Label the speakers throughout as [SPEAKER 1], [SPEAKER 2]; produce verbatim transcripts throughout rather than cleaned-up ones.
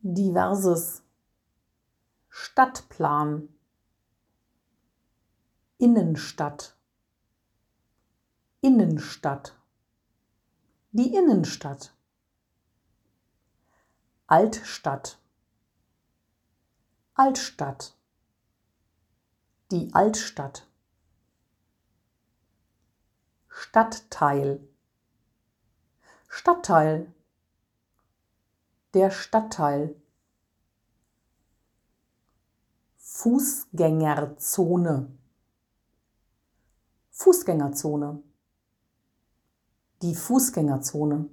[SPEAKER 1] diverses, Stadtplan, Innenstadt, Innenstadt, die Innenstadt, Altstadt, Altstadt, die Altstadt, Stadtteil, Stadtteil, der Stadtteil, Fußgängerzone, Fußgängerzone, die Fußgängerzone,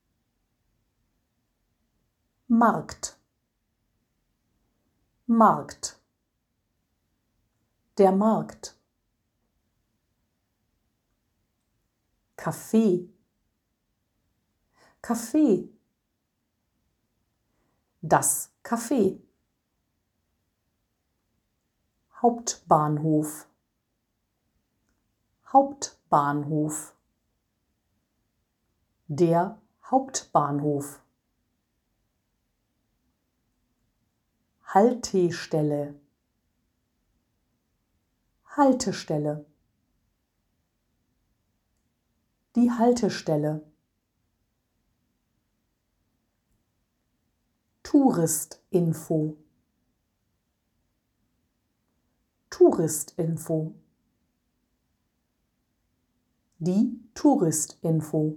[SPEAKER 1] Markt, Markt, der Markt, Café, Café, das Café, Hauptbahnhof, Hauptbahnhof, der Hauptbahnhof, Haltestelle, Haltestelle, die Haltestelle, Touristinfo, Touristinfo, die Touristinfo,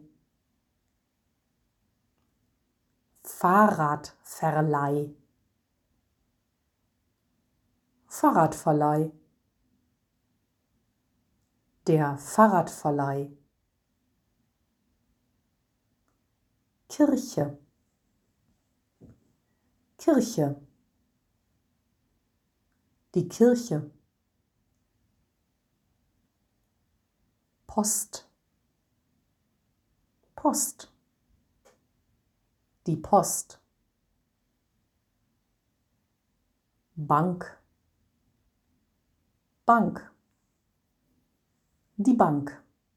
[SPEAKER 1] Fahrradverleih, Fahrradverleih, der Fahrradverleih, Kirche, Kirche, die Kirche, Post, Post, die Post, Bank, Bank, die Bank,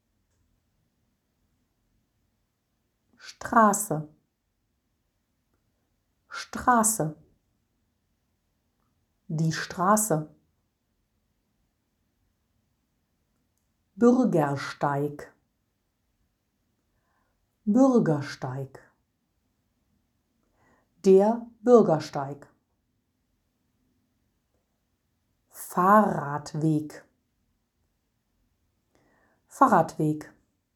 [SPEAKER 1] Straße, Straße, die Straße, Bürgersteig, Bürgersteig, der Bürgersteig, Fahrradweg, Fahrradweg,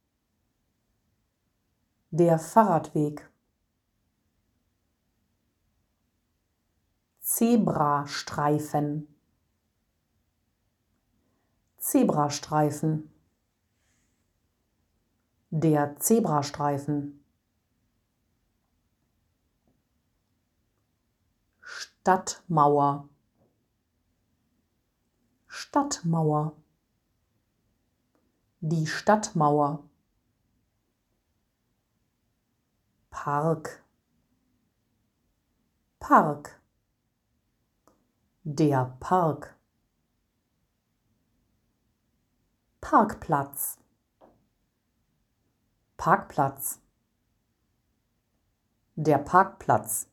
[SPEAKER 1] der Fahrradweg, Zebrastreifen, Zebrastreifen, der Zebrastreifen, Stadtmauer, Stadtmauer, die Stadtmauer, Park, Park, der Park, Parkplatz, Parkplatz, der Parkplatz,